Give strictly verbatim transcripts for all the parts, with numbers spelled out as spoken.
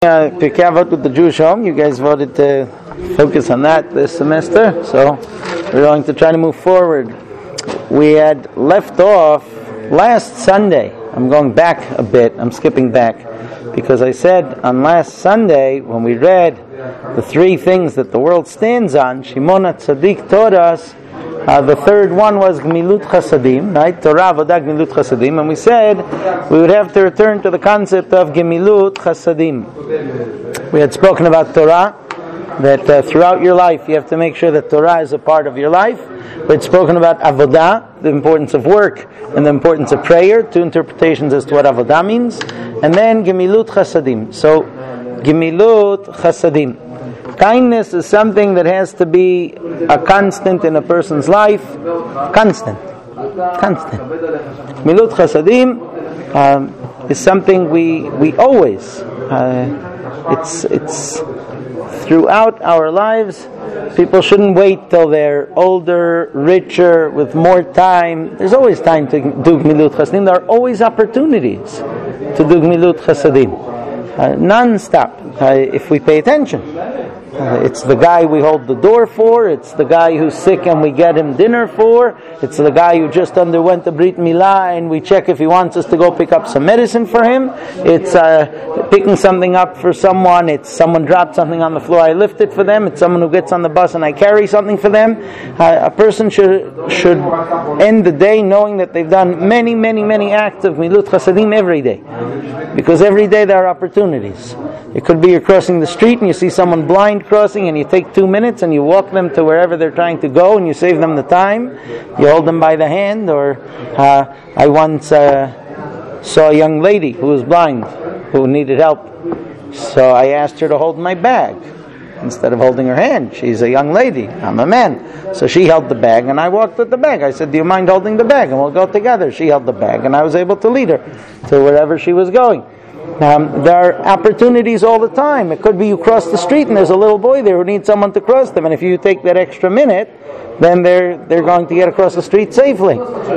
Uh, Pirkei Avot with the Jewish Home. You guys voted to focus on that this semester, so we're going to try to move forward. We had left off last Sunday. I'm going back a bit. I'm skipping back because I said on last Sunday when we read the three things that the world stands on, Shimon HaTzadik taught us. Uh, the third one was Gmilut Chasadim, right? Torah, Avodah, Gmilut Chasadim. And we said we would have to return to the concept of Gmilut Chasadim. We had spoken about Torah, that uh, throughout your life you have to make sure that Torah is a part of your life. We had spoken about Avodah, the importance of work and the importance of prayer, two interpretations as to what Avodah means. And then Gmilut Chasadim. So, Gmilut Chasadim. Kindness is something that has to be a constant in a person's life. Constant. Constant. Milut Chasadim um, is something we we always, uh, it's it's throughout our lives. People shouldn't wait till they're older, richer, with more time. There's always time to do Gmilut Chasadim. There are always opportunities to do Gmilut Chasadim. Uh, non-stop, uh, if we pay attention. Uh, it's the guy we hold the door for. It's the guy who's sick and we get him dinner for. It's the guy who just underwent the Brit Milah and we check if he wants us to go pick up some medicine for him. It's uh, picking something up for someone. It's someone dropped something on the floor, I lift it for them. It's someone who gets on the bus and I carry something for them. Uh, a person should should end the day knowing that they've done many, many, many acts of Milut Chasadim every day. Because every day there are opportunities. It could be you're crossing the street and you see someone blind crossing and you take two minutes and you walk them to wherever they're trying to go and you save them the time. You hold them by the hand. Or uh, I once uh, saw a young lady who was blind who needed help. So I asked her to hold my bag instead of holding her hand. She's a young lady. I'm a man. So she held the bag and I walked with the bag. I said, do you mind holding the bag? And we'll go together. She held the bag and I was able to lead her to wherever she was going. Um, there are opportunities all the time. It could be you cross the street and there's a little boy there who needs someone to cross them, and if you take that extra minute, then they're they're going to get across the street safely.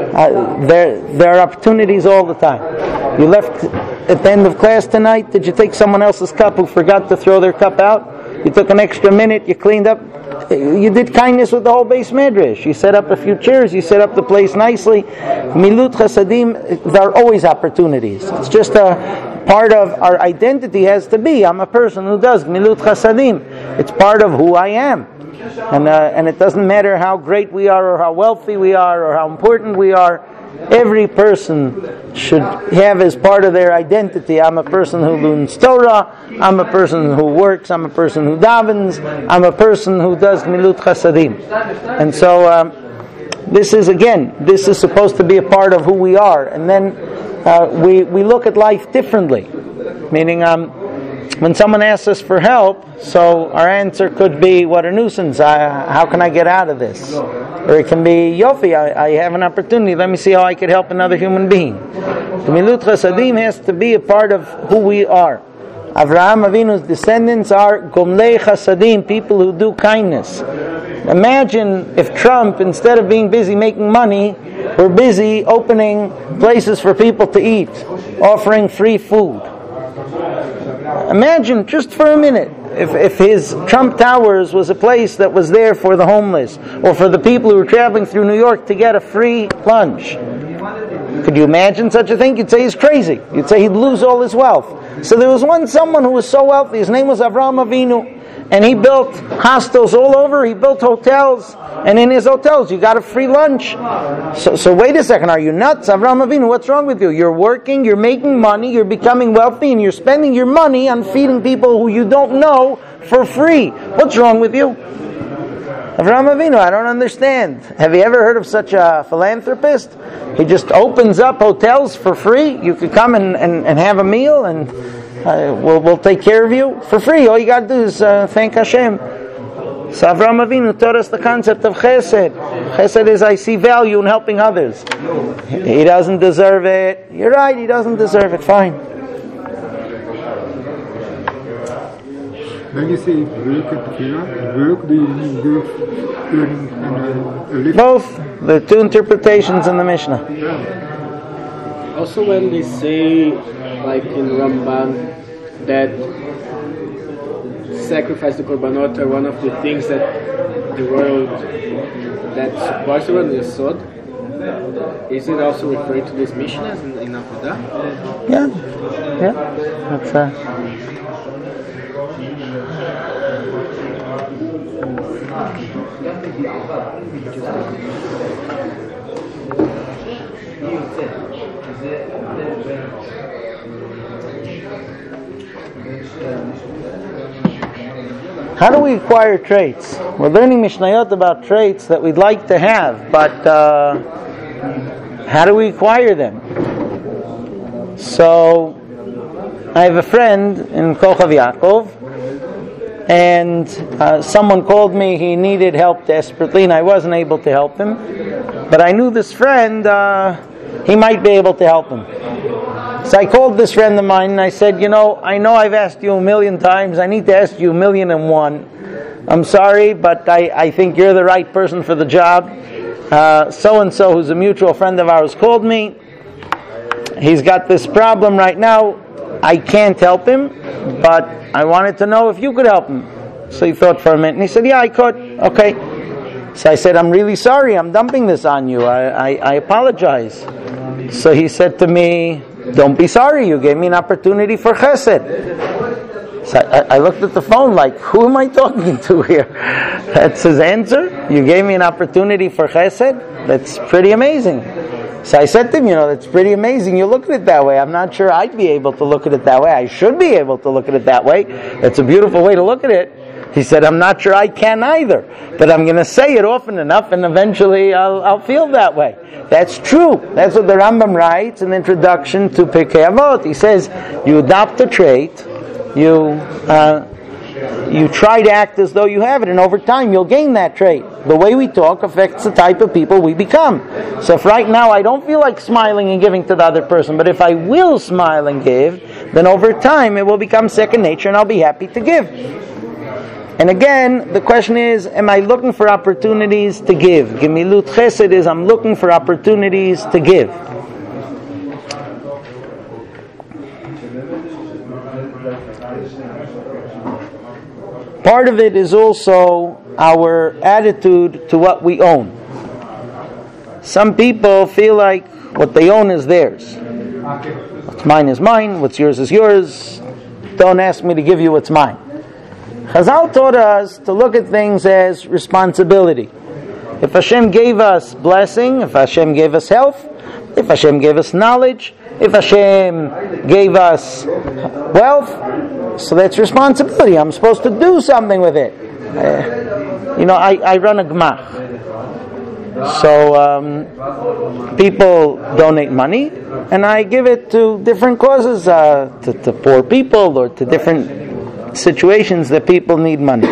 Uh, there there are opportunities all the time. You left at the end of class tonight. Did you take someone else's cup who forgot to throw their cup out? You took an extra minute. You cleaned up. You did kindness with the whole base medrash. You set up a few chairs. You set up the place nicely. Milut Chasadim. There are always opportunities. It's just a part of our identity has to be, I'm a person who does Milut Chasadim. It's part of who I am. And uh, and it doesn't matter how great we are or how wealthy we are or how important we are. Every person should have as part of their identity, I'm a person who learns Torah, I'm a person who works, I'm a person who davens, I'm a person who does Milut Chasadim. And so um, this is, again, this is supposed to be a part of who we are. And then uh, we, we look at life differently. Meaning, um, when someone asks us for help, so our answer could be, what a nuisance, I, how can I get out of this? Or it can be, Yofi, I, I have an opportunity, let me see how I could help another human being. The Milut Chasadim has to be a part of who we are. Avraham Avinu's descendants are Gomlei Chasadim, people who do kindness. Imagine if Trump, instead of being busy making money, were busy opening places for people to eat, offering free food. Imagine just for a minute if, if his Trump Towers was a place that was there for the homeless or for the people who were traveling through New York to get a free lunch. Could you imagine such a thing? You'd say he's crazy. You'd say he'd lose all his wealth. So there was one someone who was so wealthy. His name was Avraham Avinu. And he built hostels all over. He built hotels. And in his hotels, you got a free lunch. So, so wait a second. Are you nuts? Avraham Avinu, what's wrong with you? You're working, you're making money, you're becoming wealthy, and you're spending your money on feeding people who you don't know for free. What's wrong with you? Avraham Avinu, I don't understand. Have you ever heard of such a philanthropist? He just opens up hotels for free. You could come and, and, and have a meal and uh, we'll, we'll take care of you for free. All you got to do is uh, thank Hashem. So Avraham Avinu taught us the concept of chesed. Chesed is I see value in helping others. He doesn't deserve it. You're right, he doesn't deserve it. Fine. When you say work and tefillah, work, do you mean both earning and a living? Both. The two interpretations in the Mishnah. Also when they say, like in Ramban, that sacrifice, the korbanot, are one of the things that the world that's supposed to run the Yesod. Is it also referred to these Mishnahs in, in Avodah? Yeah, yeah, that's uh How do we acquire traits? We're learning Mishnayot about traits that we'd like to have, but uh, how do we acquire them? So, I have a friend in Kochav Yaakov, and uh, someone called me, he needed help desperately, and I wasn't able to help him. But I knew this friend, uh, he might be able to help him. So I called this friend of mine and I said, you know, I know I've asked you a million times, I need to ask you a million and one. I'm sorry, but I, I think you're the right person for the job. Uh, so-and-so, who's a mutual friend of ours, called me. He's got this problem right now. I can't help him, but I wanted to know if you could help him. So he thought for a minute and he said, yeah, I could. Okay. So I said, I'm really sorry, I'm dumping this on you. I, I, I apologize. So he said to me, don't be sorry, you gave me an opportunity for chesed. So I, I looked at the phone like, who am I talking to here? That's his answer? You gave me an opportunity for chesed? That's pretty amazing. So I said to him, you know, that's pretty amazing. You look at it that way. I'm not sure I'd be able to look at it that way. I should be able to look at it that way. It's a beautiful way to look at it. He said, I'm not sure I can either, but I'm going to say it often enough and eventually I'll, I'll feel that way. That's true. That's what the Rambam writes in the introduction to Pirkei Avot. He says, you adopt a trait, you uh, you try to act as though you have it, and over time you'll gain that trait. The way we talk affects the type of people we become. So if right now I don't feel like smiling and giving to the other person, but if I will smile and give, then over time it will become second nature and I'll be happy to give. And again, the question is, am I looking for opportunities to give? Gemilut Chesed is, I'm looking for opportunities to give. Part of it is also our attitude to what we own. Some people feel like what they own is theirs. What's mine is mine, what's yours is yours. Don't ask me to give you what's mine. Chazal taught us to look at things as responsibility. If Hashem gave us blessing, if Hashem gave us health, if Hashem gave us knowledge, if Hashem gave us wealth, so that's responsibility. I'm supposed to do something with it. Uh, you know, I, I run a gemach. So um, people donate money, and I give it to different causes, uh, to, to poor people or to different situations that people need money.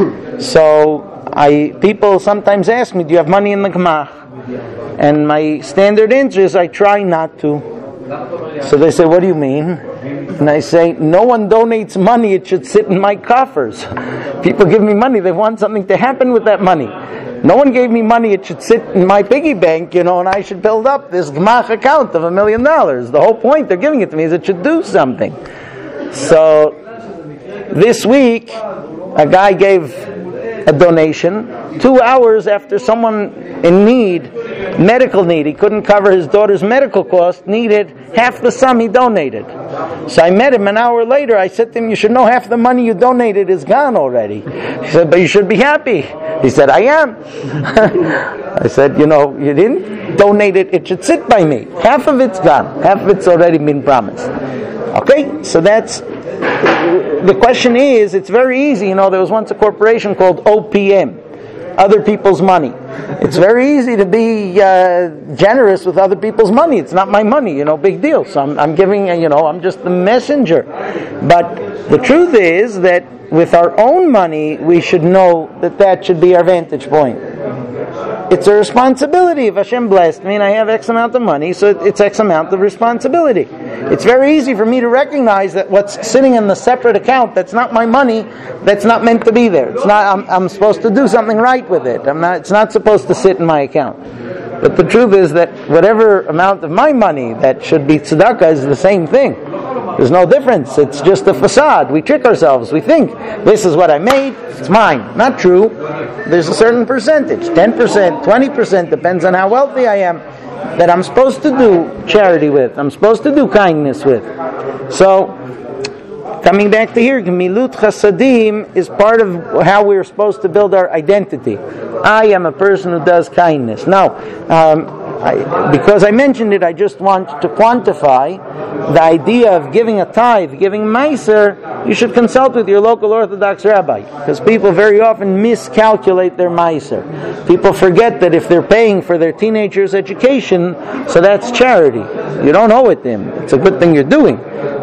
So I people sometimes ask me, do you have money in the gemach? And my standard answer is, I try not to. So they say, what do you mean? And I say, no one donates money, it should sit in my coffers. People give me money, they want something to happen with that money. No one gave me money, it should sit in my piggy bank, you know, and I should build up this gemach account of a million dollars. The whole point they're giving it to me is it should do something. So this week, a guy gave a donation two hours after someone in need, medical need, he couldn't cover his daughter's medical cost, needed half the sum he donated. So I met him an hour later. I said to him, you should know half the money you donated is gone already. He said, but you should be happy. He said, I am. I said, you know, you didn't donate it, it should sit by me. Half of it's gone. Half of it's already been promised. Okay, so that's, the question is, it's very easy, you know, there was once a corporation called O P M, other people's money. It's very easy to be uh, generous with other people's money. It's not my money, you know, big deal. So I'm, I'm giving, you know, I'm just the messenger. But the truth is that with our own money, we should know that that should be our vantage point. It's a responsibility. If Hashem blessed me and I have X amount of money, so it's X amount of responsibility. It's very easy for me to recognize that what's sitting in the separate account, that's not my money, that's not meant to be there. It's not. I'm, I'm supposed to do something right with it. I'm not. It's not supposed to sit in my account. But the truth is that whatever amount of my money that should be tzedakah is the same thing. There's no difference. It's just a facade. We trick ourselves. We think, this is what I made, it's mine. Not true. There's a certain percentage, ten percent, twenty percent, depends on how wealthy I am, that I'm supposed to do charity with. I'm supposed to do kindness with. So, coming back to here, Gemilut Chasadim is part of how we're supposed to build our identity. I am a person who does kindness. Now, um, I, because I mentioned it, I just want to quantify the idea of giving a tithe, giving meiser. You should consult with your local Orthodox rabbi, because people very often miscalculate their meiser. People forget that if they're paying for their teenager's education, so that's charity. You don't owe it them. It's a good thing you're doing.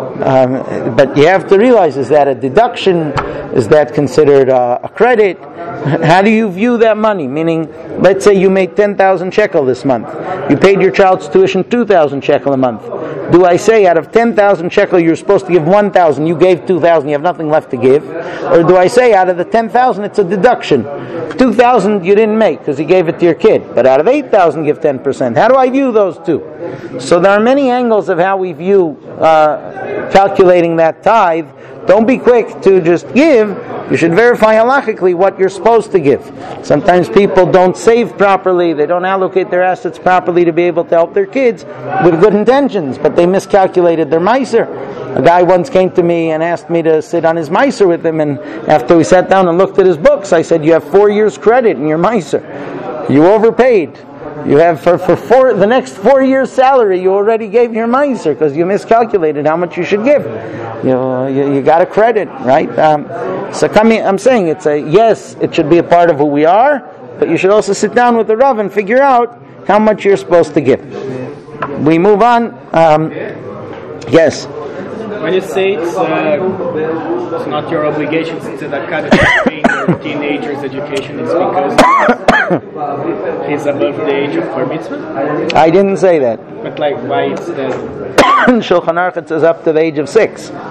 Um, but you have to realize, is that a deduction? Is that considered uh, a credit? How do you view that money? Meaning, let's say you made ten thousand shekel this month. You paid your child's tuition two thousand shekel a month. Do I say out of ten thousand shekel you're supposed to give one thousand, you gave two thousand, you have nothing left to give? Or do I say out of the ten thousand it's a deduction? two thousand you didn't make because you gave it to your kid, but out of eight thousand give ten percent. How do I view those two? So there are many angles of how we view uh, calculating that tithe. Don't be quick to just give. You should verify halachically what you're supposed to give. Sometimes people don't save properly. They don't allocate their assets properly to be able to help their kids with good intentions, but they miscalculated their meiser. A guy once came to me and asked me to sit on his meiser with him, and after we sat down and looked at his books, I said, you have four years credit in your meiser. You overpaid. You have for, for four, the next four years' salary, you already gave your meiser because you miscalculated how much you should give. You know, you, you got a credit, right? Um, so coming, I'm saying it's a yes, it should be a part of who we are, but you should also sit down with the Rav and figure out how much you're supposed to give. We move on. Um, yes. When you say it's, uh, it's not your obligation, it's a tzedakah that paying your teenager's education, it's because he's above the age of bar mitzvah? I didn't say that. But like, why it's the... In Shulchan Aruch it says up to the age of six. Six?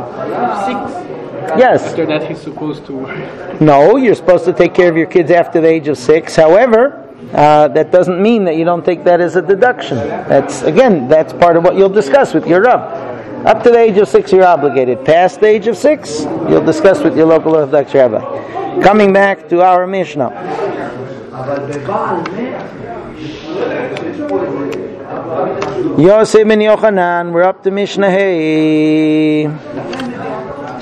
Yes. After that he's supposed to work. No, you're supposed to take care of your kids after the age of six. However, uh, that doesn't mean that you don't take that as a deduction. That's, again, that's part of what you'll discuss with your Rav. Up to the age of six, you're obligated. Past the age of six, you'll discuss with your local Orthodox rabbi. Coming back to our Mishnah. Yosef ben Yochanan, we're up to Mishnah Hey.